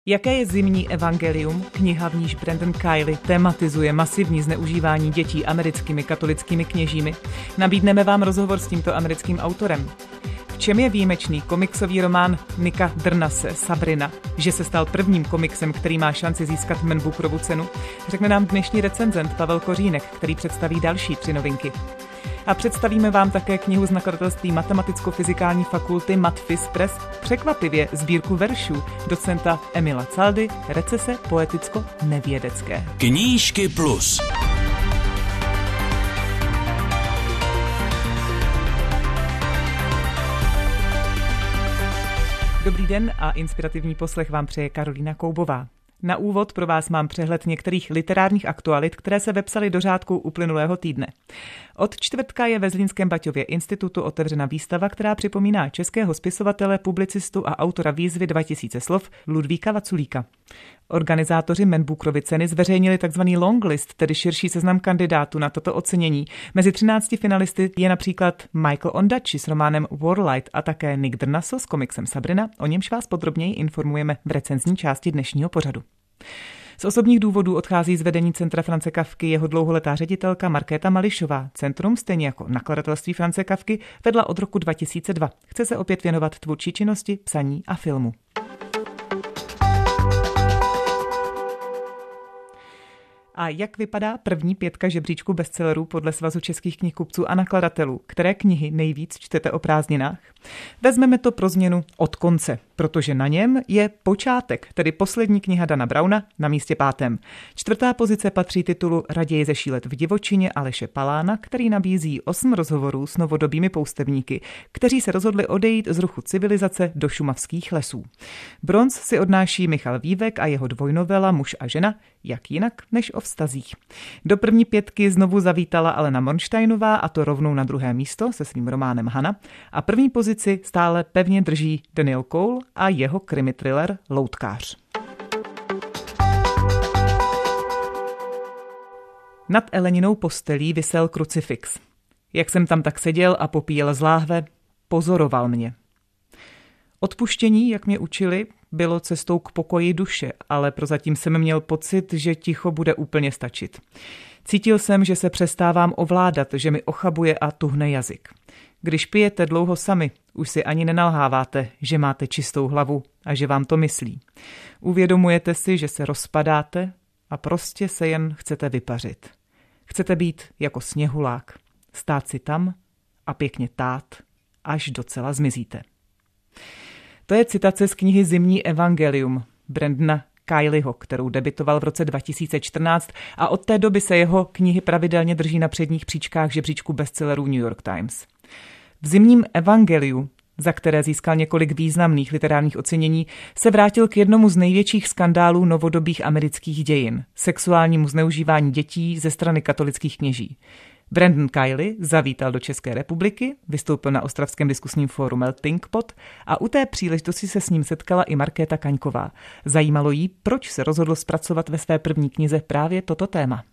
Jaké je zimní evangelium? Kniha, v níž Brandon Kiley tematizuje masivní zneužívání dětí americkými katolickými kněžími. Nabídneme vám rozhovor s tímto americkým autorem. V čem je výjimečný komiksový román Nicka Drnase Sabrina, že se stal prvním komiksem, který má šanci získat Man Bookerovu cenu, řekne nám dnešní recenzent Pavel Kořínek, který představí další 3 novinky. A představíme vám také knihu z nakladatelství Matematicko-fyzikální fakulty Matfis Press, překvapivě sbírku veršů docenta Emila Caldy, recese poeticko-nevědecké. Knížky plus. Dobrý den a inspirativní poslech vám přeje Karolína Koubová. Na úvod pro vás mám přehled některých literárních aktualit, které se vepsaly do řádku uplynulého týdne. Od čtvrtka je ve Zlínském Baťově institutu otevřena výstava, která připomíná českého spisovatele, publicistu a autora výzvy 2000 slov Ludvíka Vaculíka. Organizátoři Man Bookerovy ceny zveřejnili tzv. longlist, tedy širší seznam kandidátů na toto ocenění. Mezi 13 finalisty je například Michael Ondaatje s románem Warlight a také Nick Drnaso s komiksem Sabrina, o němž vás podrobněji informujeme v recenzní části dnešního pořadu. Z osobních důvodů odchází z vedení Centra Franze Kafky jeho dlouholetá ředitelka Markéta Mališová. Centrum, stejně jako nakladatelství Franze Kafky, vedla od roku 2002. Chce se opět věnovat tvůrčí činnosti, psaní a filmu. A jak vypadá první 5 žebříčku bestsellerů podle Svazu českých knihkupců a nakladatelů? Které knihy nejvíc čtete o prázdninách? Vezmeme to pro změnu od konce, protože na něm je Počátek, tedy poslední kniha Dana Browna na místě 5. 4. pozice patří titulu Raději zešílet v divočině Aleše Palána, který nabízí 8 rozhovorů s novodobými poustevníky, kteří se rozhodli odejít z ruchu civilizace do šumavských lesů. Bronz si odnáší Michal Vívek a jeho dvojnovela Muž a žena, jak jinak než o vztazích. Do první 5 znovu zavítala Alena Mornsteinová, a to rovnou na 2. místo se svým románem Hana, a první pozici stále pevně drží Daniel Cole a jeho krimi thriller Loutkář. Nad Eleninou postelí visel krucifix. Jak jsem tam tak seděl a popíjel z láhve, pozoroval mě. Odpuštění, jak mě učili, bylo cestou k pokoji duše, ale prozatím jsem měl pocit, že ticho bude úplně stačit. Cítil jsem, že se přestávám ovládat, že mi ochabuje a tuhne jazyk. Když pijete dlouho sami, už si ani nenalháváte, že máte čistou hlavu a že vám to myslí. Uvědomujete si, že se rozpadáte a prostě se jen chcete vypařit. Chcete být jako sněhulák, stát si tam a pěkně tát, až docela zmizíte. To je citace z knihy Zimní evangelium Brandona Kileyho, kterou debitoval v roce 2014 a od té doby se jeho knihy pravidelně drží na předních příčkách žebříčku bestsellerů New York Times. V Zimním evangeliu, za které získal několik významných literárních ocenění, se vrátil k jednomu z největších skandálů novodobých amerických dějin, sexuálnímu zneužívání dětí ze strany katolických kněží. Brandon Kiley zavítal do České republiky, vystoupil na ostravském diskusním fóru Melting Pot a u té příležitosti se s ním setkala i Markéta Kaňková. Zajímalo jí, proč se rozhodl zpracovat ve své první knize právě toto téma.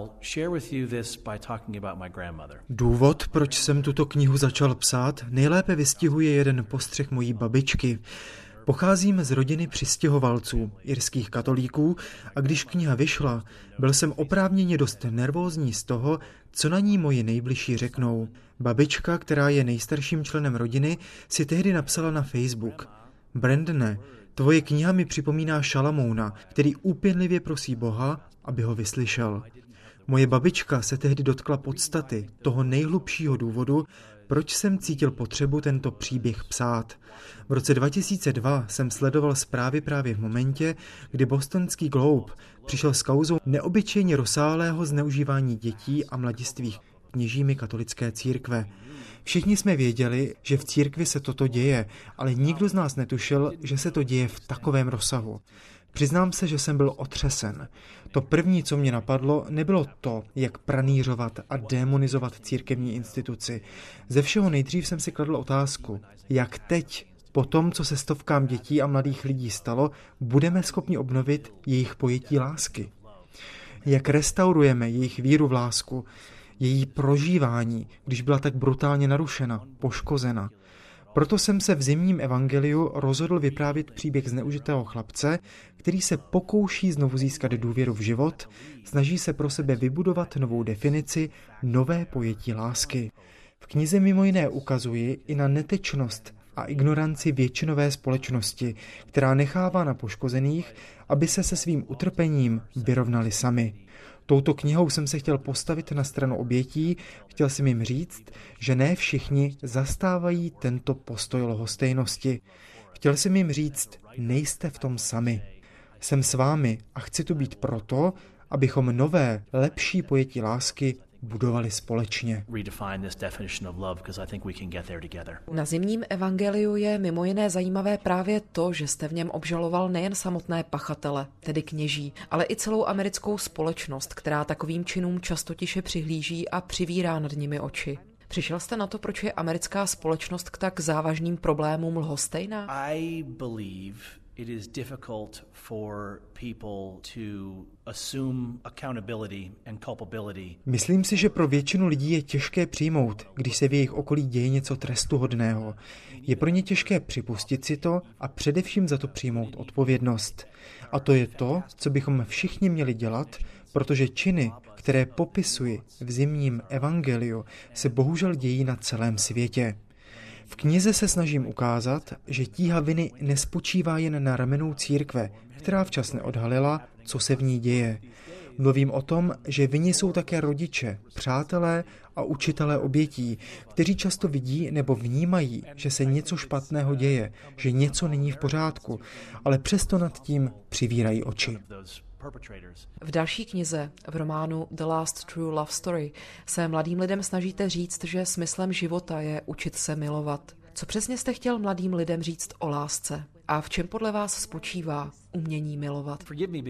Důvod, proč jsem tuto knihu začal psát, nejlépe vystihuje jeden postřeh mojí babičky. Pocházím z rodiny přistěhovalců, irských katolíků, a když kniha vyšla, byl jsem oprávněně dost nervózní z toho, co na ní moji nejbližší řeknou. Babička, která je nejstarším členem rodiny, si tehdy napsala na Facebook: Brandone, tvoje kniha mi připomíná Šalamouna, který úpěnlivě prosí Boha, aby ho vyslyšel. Moje babička se tehdy dotkla podstaty, toho nejhlubšího důvodu, proč jsem cítil potřebu tento příběh psát. V roce 2002 jsem sledoval zprávy právě v momentě, kdy bostonský Globe přišel s kauzou neobyčejně rozsáhlého zneužívání dětí a mladistvých kněžími katolické církve. Všichni jsme věděli, že v církvi se toto děje, ale nikdo z nás netušil, že se to děje v takovém rozsahu. Přiznám se, že jsem byl otřesen. To první, co mě napadlo, nebylo to, jak pranýřovat a démonizovat církevní instituci. Ze všeho nejdřív jsem si kladl otázku, jak teď, po tom, co se stovkám dětí a mladých lidí stalo, budeme schopni obnovit jejich pojetí lásky. Jak restaurujeme jejich víru v lásku, její prožívání, když byla tak brutálně narušena, poškozena. Proto jsem se v Zimním evangeliu rozhodl vyprávět příběh zneužitého chlapce, který se pokouší znovu získat důvěru v život, snaží se pro sebe vybudovat novou definici, nové pojetí lásky. V knize mimo jiné ukazuji i na netečnost a ignoranci většinové společnosti, která nechává na poškozených, aby se svým utrpením vyrovnali sami. Touto knihou jsem se chtěl postavit na stranu obětí, chtěl jsem jim říct, že ne všichni zastávají tento postoj lhostejnosti. Chtěl jsem jim říct, nejste v tom sami. Jsem s vámi a chci tu být proto, abychom nové, lepší pojetí lásky budovali společně. Na Zimním evangeliu je mimo jiné zajímavé právě to, že jste v něm obžaloval nejen samotné pachatele, tedy kněží, ale i celou americkou společnost, která takovým činům často tiše přihlíží a přivírá nad nimi oči. Přišel jste na to, proč je americká společnost k tak závažným problémům lhostejná? It is difficult for people to assume accountability and culpability. Myslím si, že pro většinu lidí je těžké přijmout, když se v jejich okolí děje něco trestuhodného. Je pro ně těžké připustit si to a především za to přijmout odpovědnost. A to je to, co bychom všichni měli dělat, protože činy, které popisuji v Zimním evangeliu, se bohužel dějí na celém světě. V knize se snažím ukázat, že tíha viny nespočívá jen na ramenou církve, která včas neodhalila, co se v ní děje. Mluvím o tom, že vinni jsou také rodiče, přátelé a učitelé obětí, kteří často vidí nebo vnímají, že se něco špatného děje, že něco není v pořádku, ale přesto nad tím přivírají oči. V další knize, v románu The Last True Love Story, se mladým lidem snažíte říct, že smyslem života je učit se milovat. Co přesně jste chtěl mladým lidem říct o lásce? A v čem podle vás spočívá umění milovat?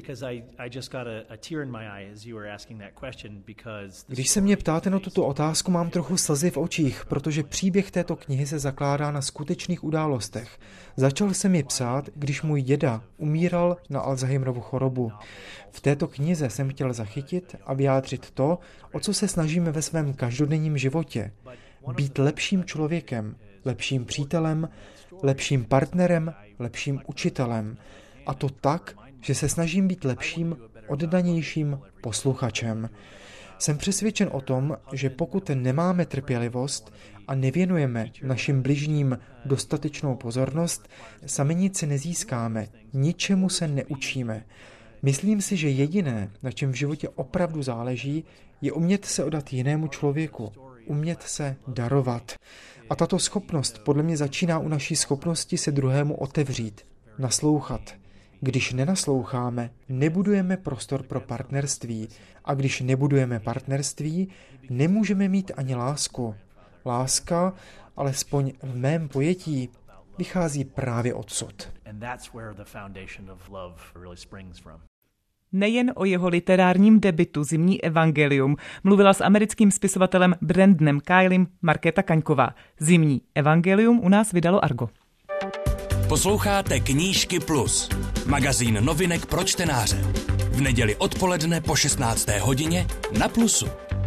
Když se mě ptáte na tuto otázku, mám trochu slzy v očích, protože příběh této knihy se zakládá na skutečných událostech. Začal jsem ji psát, když můj děda umíral na Alzheimerovu chorobu. V této knize jsem chtěl zachytit a vyjádřit to, o co se snažíme ve svém každodenním životě. Být lepším člověkem, lepším přítelem, lepším partnerem, lepším učitelem. A to tak, že se snažím být lepším, oddanějším posluchačem. Jsem přesvědčen o tom, že pokud nemáme trpělivost a nevěnujeme našim bližním dostatečnou pozornost, sami nic nezískáme, ničemu se neučíme. Myslím si, že jediné, na čem v životě opravdu záleží, je umět se odat jinému člověku, umět se darovat. A tato schopnost podle mě začíná u naší schopnosti se druhému otevřít, naslouchat. Když nenasloucháme, nebudujeme prostor pro partnerství. A když nebudujeme partnerství, nemůžeme mít ani lásku. Láska, alespoň v mém pojetí, vychází právě odsud. Nejen o jeho literárním debutu Zimní evangelium mluvila s americkým spisovatelem Brandonem Kylem Markéta Kaňková. Zimní evangelium u nás vydalo Argo. Posloucháte Knížky Plus, magazín novinek pro čtenáře. V neděli odpoledne po 16. hodině na Plusu.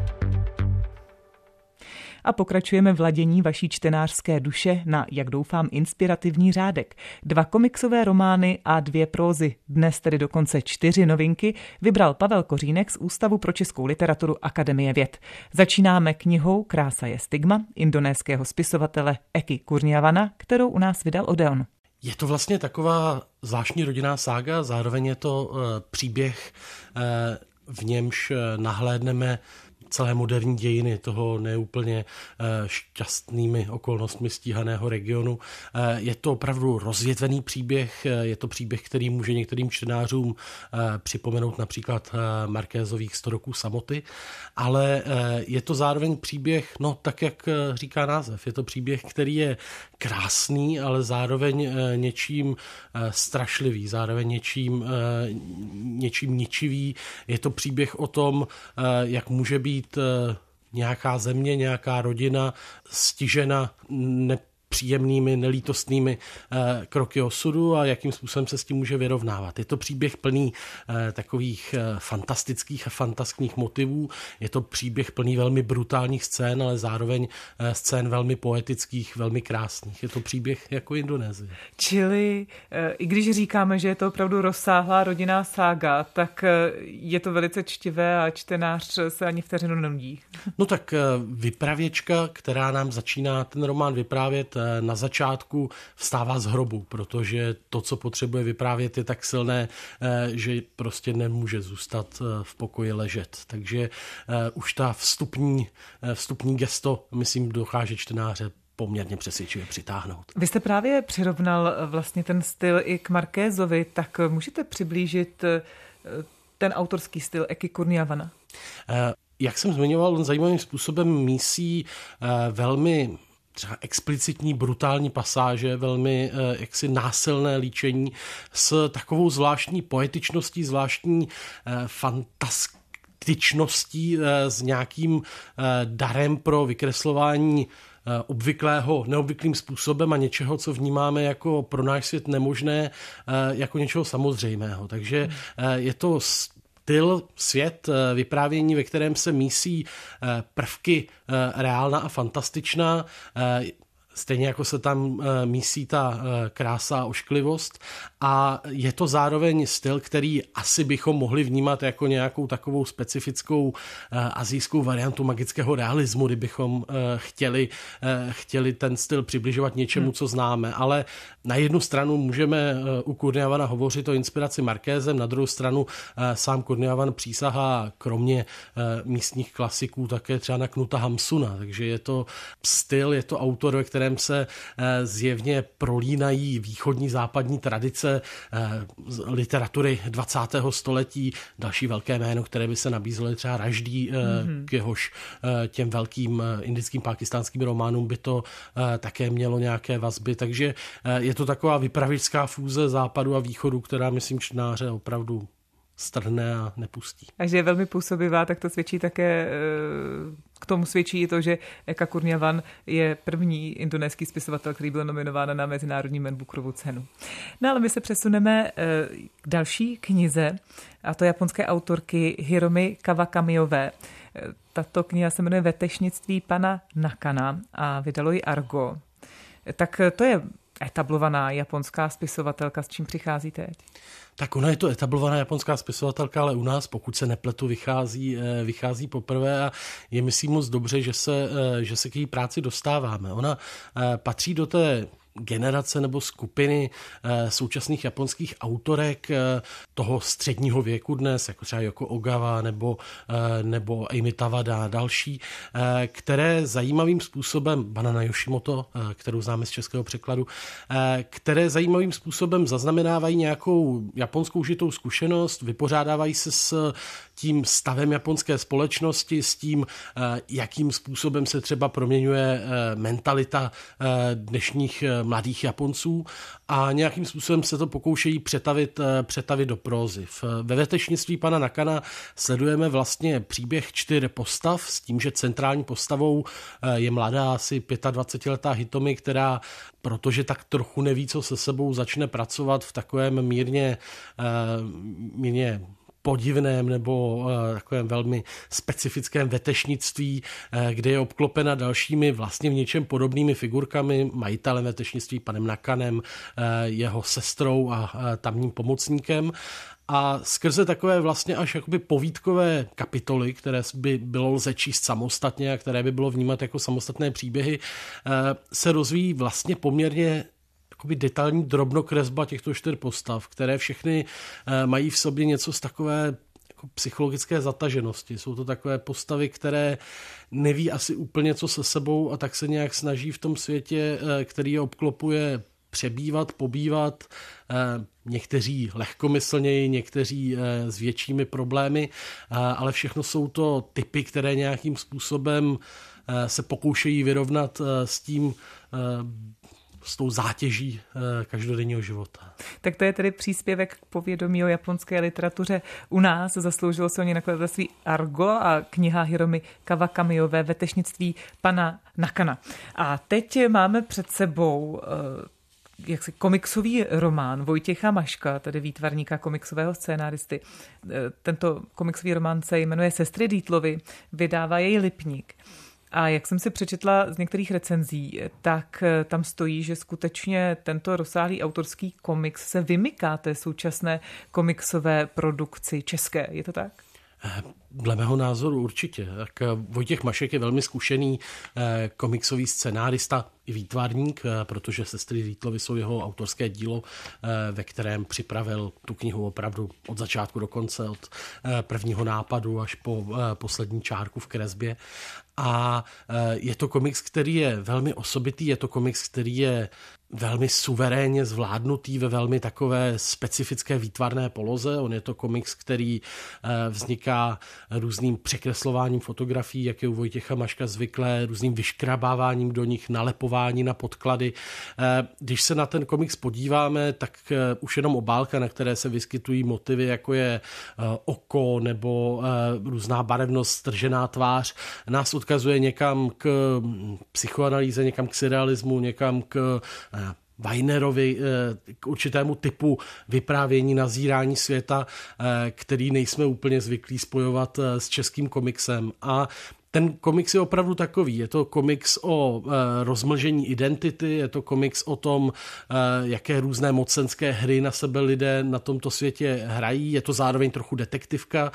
A pokračujeme v ladění vaší čtenářské duše na, jak doufám, inspirativní řádek. 2 komiksové romány a 2 prózy. Dnes tedy dokonce 4 novinky vybral Pavel Kořínek z Ústavu pro českou literaturu Akademie věd. Začínáme knihou Krása je stigma indonéského spisovatele Eki Kurniavana, kterou u nás vydal Odeon. Je to vlastně taková zvláštní rodinná sága, zároveň je to příběh, v němž nahlédneme celé moderní dějiny toho neúplně šťastnými okolnostmi stíhaného regionu. Je to opravdu rozvětvený příběh, je to příběh, který může některým čtenářům připomenout například Markézových 100 roků samoty, ale je to zároveň příběh, no tak jak říká název, je to příběh, který je krásný, ale zároveň něčím strašlivý, zároveň něčím ničivý. Je to příběh o tom, jak může být nějaká země, nějaká rodina stižena příjemnými, nelítostnými kroky osudu a jakým způsobem se s tím může vyrovnávat. Je to příběh plný takových fantastických a fantaskních motivů. Je to příběh plný velmi brutálních scén, ale zároveň scén velmi poetických, velmi krásných. Je to příběh jako Indonésie. Čili i když říkáme, že je to opravdu rozsáhlá rodinná sága, tak je to velice čtivé a čtenář se ani vteřinu nenudí. No tak vypravěčka, která nám začíná ten román vyprávět, na začátku vstává z hrobu, protože to, co potřebuje vyprávět, je tak silné, že prostě nemůže zůstat v pokoji ležet. Takže už ta vstupní gesto, myslím, dokáže čtenáře poměrně přesvědčivě přitáhnout. Vy jste právě přirovnal vlastně ten styl i k Marquézovi, tak můžete přiblížit ten autorský styl Eky Kurniavana? Jak jsem zmiňoval, on zajímavým způsobem mísí velmi třeba explicitní, brutální pasáže, velmi jaksi násilné líčení s takovou zvláštní poetičností, zvláštní fantastičností, s nějakým darem pro vykreslování obvyklého, neobvyklým způsobem a něčeho, co vnímáme jako pro náš svět nemožné, jako něčeho samozřejmého. Takže je to styl, svět, vyprávění, ve kterém se mísí prvky reálná a fantastičná, stejně jako se tam mísí ta krása a ošklivost, a je to zároveň styl, který asi bychom mohli vnímat jako nějakou takovou specifickou asijskou variantu magického realismu, kdybychom chtěli ten styl přibližovat něčemu, co známe. Ale na jednu stranu můžeme u Kurniavana hovořit o inspiraci Marquézem, na druhou stranu sám Kurniavan přísahá kromě místních klasiků také třeba na Knuta Hamsuna, takže je to styl, je to autor, ve kterém se zjevně prolínají východní západní tradice literatury 20. století. Další velké jméno, které by se nabízelo, třeba Raždí, k jehož těm velkým indickým, pákistánským románům by to také mělo nějaké vazby. Takže je to taková vypravěčská fúze západu a východu, která, myslím, čtenáře opravdu strhne a nepustí. A že je velmi působivá, tak to svědčí také, k tomu svědčí i to, že Eka Kurniavan je první indonéský spisovatel, který byl nominován na Mezinárodní Man Bookerovu cenu. No ale my se přesuneme k další knize, a to japonské autorky Hiromi Kawakamiové. Tato kniha se jmenuje Vetešnictví pana Nakana a vydalo ji Argo. Tak to je etablovaná japonská spisovatelka, s čím přichází teď? Tak ona je to etablovaná japonská spisovatelka, ale u nás, pokud se nepletu, vychází poprvé a je, myslím, moc dobře, že se k její práci dostáváme. Ona patří do té generace nebo skupiny současných japonských autorek toho středního věku dnes, jako třeba Yoko Ogawa nebo Amy Tawada a další, které zajímavým způsobem, Banana Yoshimoto, kterou známe z českého překladu, které zajímavým způsobem zaznamenávají nějakou japonskou žitou zkušenost, vypořádávají se s tím stavem japonské společnosti, s tím, jakým způsobem se třeba proměňuje mentalita dnešních mladých Japonců a nějakým způsobem se to pokoušejí přetavit do prózy. Ve Vetešnictví pana Nakana sledujeme vlastně příběh 4 postav s tím, že centrální postavou je mladá, asi 25letá Hitomi, která, protože tak trochu neví, co se sebou, začne pracovat v takovém mírně podivném nebo takovém velmi specifickém vetešnictví, kde je obklopena dalšími vlastně v něčem podobnými figurkami, majitelem vetešnictví panem Nakanem, jeho sestrou a tamním pomocníkem. A skrze takové vlastně až jakoby povídkové kapitoly, které by bylo lze číst samostatně a které by bylo vnímat jako samostatné příběhy, se rozvíjí vlastně poměrně detailní drobnokresba těchto 4 postav, které všechny mají v sobě něco z takové jako psychologické zataženosti. Jsou to takové postavy, které neví asi úplně, co se sebou, a tak se nějak snaží v tom světě, který je obklopuje, přebývat, pobývat, někteří lehkomyslněji, někteří s většími problémy, ale všechno jsou to typy, které nějakým způsobem se pokoušejí vyrovnat s tím s tou zátěží každodenního života. Tak to je tedy příspěvek k povědomí o japonské literatuře u nás. Zasloužilo se o něj nakladatelství Argo a kniha Hiromi Kawakamiové Vetešnictví pana Nakana. A teď máme před sebou jaksi komiksový román Vojtěcha Maška, tedy výtvarníka komiksového scénáristy. Tento komiksový román se jmenuje Sestry Dietlovy, vydává jej Lipník. A jak jsem si přečetla z některých recenzí, tak tam stojí, že skutečně tento rozsáhlý autorský komiks se vymyká té současné komiksové produkci české. Je to tak? Dle mého názoru určitě. Tak Vojtěch Mašek je velmi zkušený komiksový scenárista i výtvarník, protože Sestry Dietlovy jsou jeho autorské dílo, ve kterém připravil tu knihu opravdu od začátku do konce, od prvního nápadu až po poslední čárku v kresbě. A je to komiks, který je velmi osobitý, je to komiks, který je velmi suverénně zvládnutý ve velmi takové specifické výtvarné poloze. On je to komiks, který vzniká různým překreslováním fotografií, jak je u Vojtěcha Maška zvyklé, různým vyškrabáváním do nich, nalepování na podklady. Když se na ten komiks podíváme, tak už jenom obálka, na které se vyskytují motivy, jako je oko nebo různá barevnost, stržená tvář, nás odkazuje někam k psychoanalýze, někam k surrealismu, někam k Weinerovi, k určitému typu vyprávění, nazírání světa, který nejsme úplně zvyklí spojovat s českým komiksem. A ten komiks je opravdu takový. Je to komiks o rozmlžení identity, je to komiks o tom, jaké různé mocenské hry na sebe lidé na tomto světě hrají. Je to zároveň trochu detektivka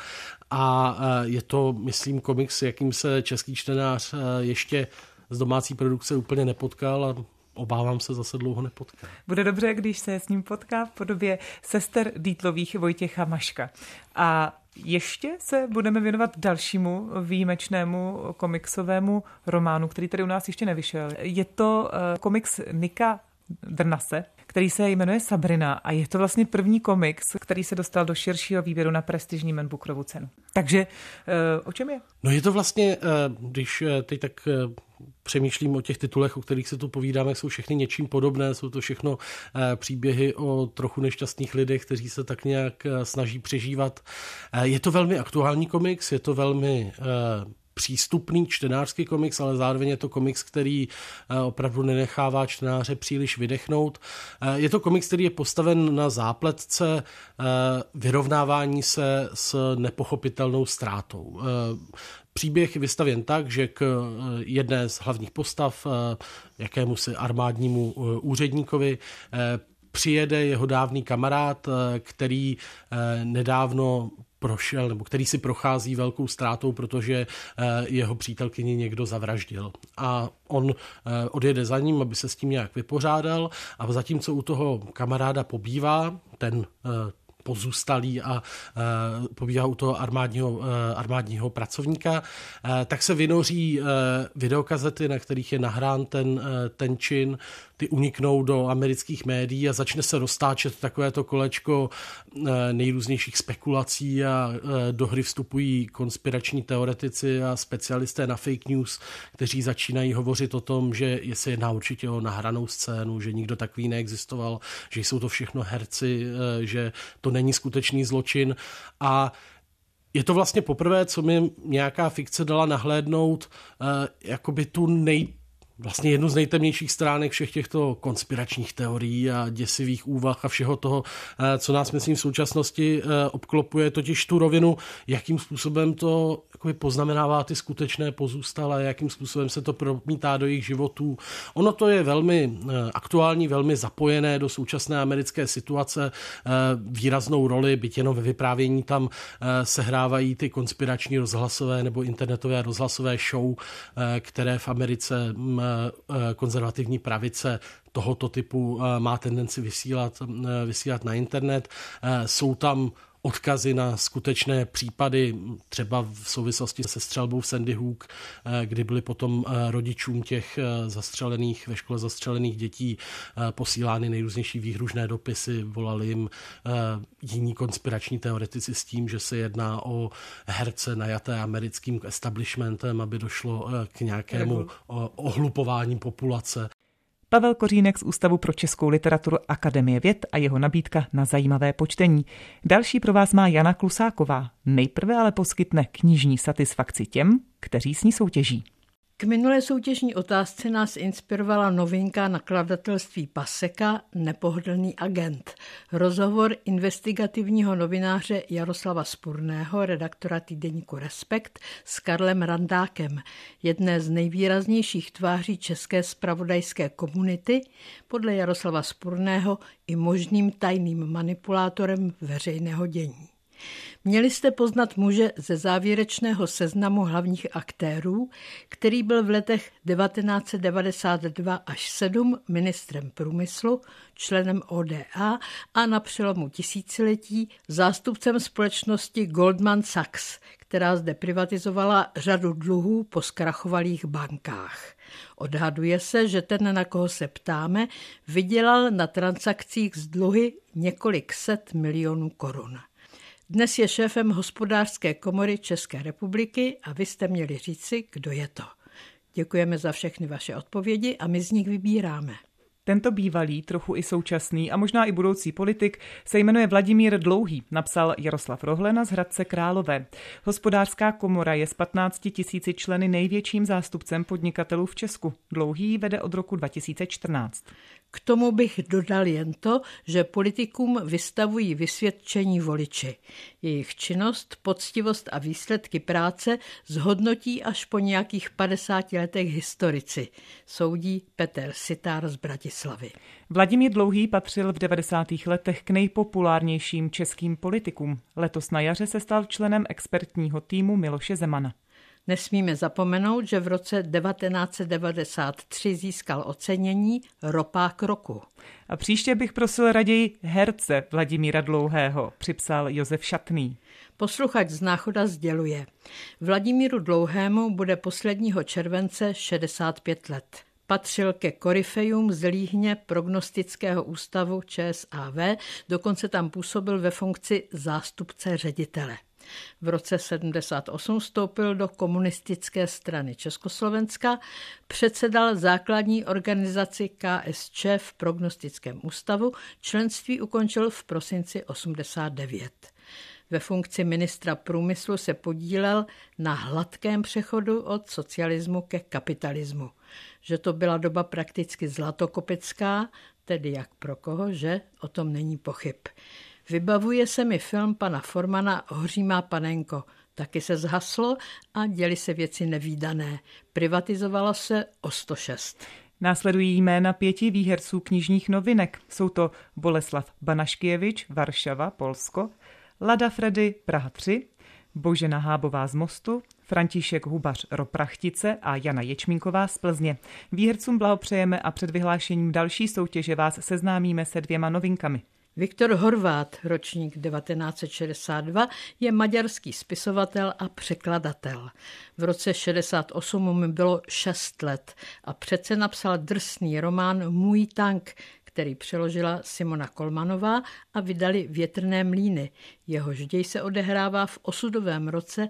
a je to, myslím, komiks, jakým se český čtenář ještě z domácí produkce úplně nepotkal a obávám se, zase dlouho nepotká. Bude dobře, když se s ním potká v podobě Sester Dietlových Vojtěcha Maška. A ještě se budeme věnovat dalšímu výjimečnému komiksovému románu, který tady u nás ještě nevyšel. Je to komiks Nika Drnase, který se jmenuje Sabrina a je to vlastně první komiks, který se dostal do širšího výběru na prestižní Man Bookerovu cenu. Takže o čem je? No je to vlastně, když teď tak přemýšlím o těch titulech, o kterých se tu povídáme, jsou všechny něčím podobné, jsou to všechno příběhy o trochu nešťastných lidech, kteří se tak nějak snaží přežívat. Je to velmi aktuální komiks, je to velmi přístupný čtenářský komiks, ale zároveň je to komiks, který opravdu nenechává čtenáře příliš vydechnout. Je to komiks, který je postaven na zápletce vyrovnávání se s nepochopitelnou ztrátou. Příběh je vystavěn tak, že k jedné z hlavních postav, jakémusi armádnímu úředníkovi, přijede jeho dávný kamarád, který nedávno prošel, nebo který si prochází velkou ztrátou, protože jeho přítelkyni někdo zavraždil. A on odjede za ním, aby se s tím nějak vypořádal, a zatímco u toho kamaráda pobývá ten pozůstalý a pobývá u toho armádního pracovníka, tak se vynoří videokazety, na kterých je nahrán ten čin, ty uniknou do amerických médií a začne se roztáčet takovéto kolečko nejrůznějších spekulací a do hry vstupují konspirační teoretici a specialisté na fake news, kteří začínají hovořit o tom, že se jedná určitě o nahranou scénu, že nikdo takový neexistoval, že jsou to všechno herci, že to není skutečný zločin. A je to vlastně poprvé, co mi nějaká fikce dala nahlédnout jakoby vlastně jednu z nejtemnějších stránek všech těchto konspiračních teorií a děsivých úvah a všeho toho, co nás, myslím, v současnosti obklopuje, totiž tu rovinu, jakým způsobem to poznamenává ty skutečné pozůstalé, jakým způsobem se to promítá do jejich životů. Ono to je velmi aktuální, velmi zapojené do současné americké situace. Výraznou roli, byť jenom ve vyprávění, tam sehrávají ty konspirační rozhlasové nebo internetové rozhlasové show, které v Americe konzervativní pravice tohoto typu má tendenci vysílat na internet. Jsou tam odkazy na skutečné případy, třeba v souvislosti se střelbou v Sandy Hook, kdy byly potom rodičům těch ve škole zastřelených dětí posílány nejrůznější výhružné dopisy, volali jim jiní konspirační teoretici s tím, že se jedná o herce najaté americkým establishmentem, aby došlo k nějakému ohlupování populace. Pavel Kořínek z Ústavu pro českou literaturu Akademie věd a jeho nabídka na zajímavé počtení. Další pro vás má Jana Klusáková. Nejprve ale poskytne knižní satisfakci těm, kteří s ní soutěží. K minulé soutěžní otázce nás inspirovala novinka nakladatelství Paseka Nepohodlný agent. Rozhovor investigativního novináře Jaroslava Spurného, redaktora týdeníku Respekt, s Karlem Randákem, jedné z nejvýraznějších tváří české zpravodajské komunity, podle Jaroslava Spurného i možným tajným manipulátorem veřejného dění. Měli jste poznat muže ze závěrečného seznamu hlavních aktérů, který byl v letech 1992 až 7 ministrem průmyslu, členem ODA a na přelomu tisíciletí zástupcem společnosti Goldman Sachs, která zde privatizovala řadu dluhů po zkrachovalých bankách. Odhaduje se, že ten, na koho se ptáme, vydělal na transakcích s dluhy několik set milionů korun. Dnes je šéfem Hospodářské komory České republiky a vy jste měli říci, kdo je to. Děkujeme za všechny vaše odpovědi a my z nich vybíráme. Tento bývalý, trochu i současný a možná i budoucí politik se jmenuje Vladimír Dlouhý, napsal Jaroslav Rohlena z Hradce Králové. Hospodářská komora je s 15 000 členy největším zástupcem podnikatelů v Česku. Dlouhý vede od roku 2014. K tomu bych dodal jen to, že politikům vystavují vysvědčení voliči. Jejich činnost, poctivost a výsledky práce zhodnotí až po nějakých 50 letech historici, soudí Petr Sitár z Bratislavy. Vladimír Dlouhý patřil v 90. letech k nejpopulárnějším českým politikům. Letos na jaře se stal členem expertního týmu Miloše Zemana. Nesmíme zapomenout, že v roce 1993 získal ocenění Ropák roku. A příště bych prosil raději herce Vladimíra Dlouhého, připsal Josef Šatný. Posluchač z Náchoda sděluje. Vladimíru Dlouhému bude posledního července 65 let. Patřil ke koryfejům z Líhně prognostického ústavu ČSAV, dokonce tam působil ve funkci zástupce ředitele. V roce 78 vstoupil do komunistické strany Československa, předsedal základní organizaci KSČ v prognostickém ústavu, členství ukončil v prosinci 89. Ve funkci ministra průmyslu se podílel na hladkém přechodu od socialismu ke kapitalismu. Že to byla doba prakticky zlatokopecká, tedy jak pro koho, že o tom není pochyb. Vybavuje se mi film pana Formana Hoří má panenko. Taky se zhaslo a děly se věci nevídané. Privatizovalo se o 106. Následují jména 5 výherců knižních novinek. Jsou to Boleslav Banaškievič, Varšava, Polsko, Lada Fredy, Praha 3, Božena Hábová z Mostu, František Hubař Roprachtice a Jana Ječmínková z Plzně. Výhercům blahopřejeme a před vyhlášením další soutěže vás seznámíme se 2 novinkami. Viktor Horvát, ročník 1962, je maďarský spisovatel a překladatel. V roce 68 mu bylo 6 let a přece napsal drsný román Můj tank, který přeložila Simona Kolmanová a vydali Větrné mlýny. Jehož děj se odehrává v osudovém roce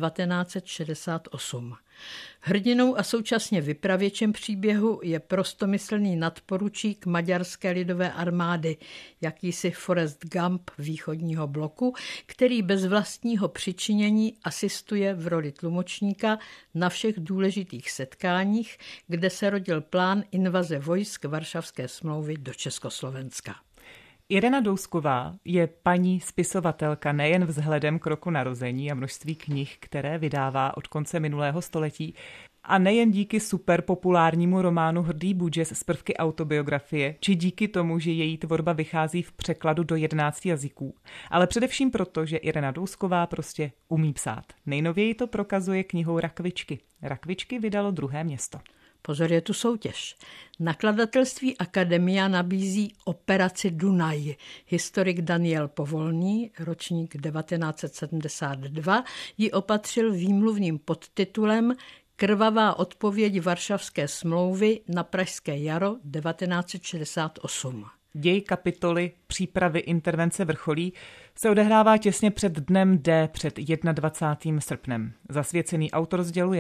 1968. Hrdinou a současně vypravěčem příběhu je prostomyslný nadporučík maďarské lidové armády, jakýsi Forrest Gump východního bloku, který bez vlastního přičinění asistuje v roli tlumočníka na všech důležitých setkáních, kde se rodil plán invaze vojsk Varšavské smlouvy do Československa. Irena Dousková je paní spisovatelka nejen vzhledem k roku narození a množství knih, které vydává od konce minulého století, a nejen díky superpopulárnímu románu Hrdý budžes z prvky autobiografie, či díky tomu, že její tvorba vychází v překladu do 11 jazyků, ale především proto, že Irena Dousková prostě umí psát. Nejnověji to prokazuje knihou Rakvičky. Rakvičky vydalo Druhé město. Pozor, je tu soutěž. Nakladatelství Akademia nabízí Operaci Dunaj. Historik Daniel Povolný, ročník 1972, ji opatřil výmluvným podtitulem Krvavá odpověď Varšavské smlouvy na Pražské jaro 1968. Děj kapitoly Přípravy intervence vrcholí se odehrává těsně před dnem D, před 21. srpnem. Zasvěcený autor sděluje.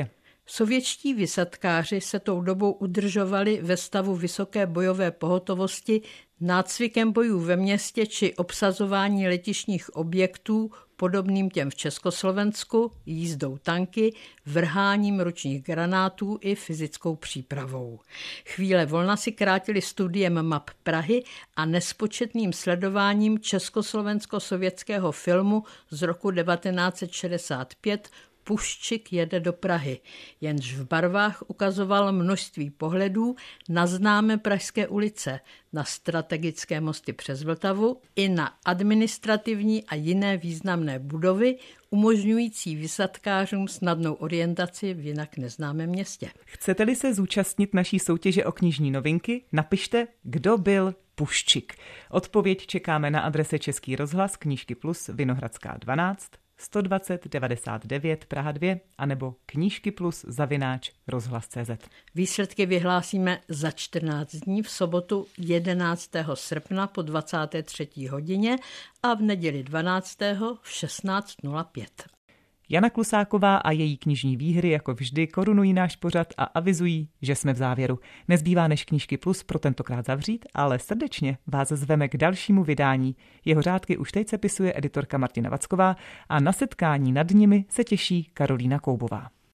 Sovětští vysadkáři se tou dobou udržovali ve stavu vysoké bojové pohotovosti nácvikem bojů ve městě či obsazování letištních objektů podobným těm v Československu, jízdou tanky, vrháním ručních granátů i fyzickou přípravou. Chvíle volna si krátili studiem map Prahy a nespočetným sledováním československo-sovětského filmu z roku 1965 Puščik jede do Prahy, jenž v barvách ukazoval množství pohledů na známé pražské ulice, na strategické mosty přes Vltavu i na administrativní a jiné významné budovy, umožňující vysadkářům snadnou orientaci v jinak neznámém městě. Chcete-li se zúčastnit naší soutěže o knižní novinky, napište, kdo byl Puščik. Odpověď čekáme na adrese Český rozhlas, Knížky Plus, Vinohradská 12, 120 99 Praha 2 anebo knížkyplus@rozhlas.cz. Výsledky vyhlásíme za 14 dní v sobotu 11. srpna po 23. hodině a v neděli 12. v 16:05. Jana Klusáková a její knižní výhry jako vždy korunují náš pořad a avizují, že jsme v závěru. Nezbývá než Knížky Plus pro tentokrát zavřít, ale srdečně vás zveme k dalšímu vydání. Jeho řádky už teď sepisuje editorka Martina Vacková a na setkání nad nimi se těší Karolína Koubová.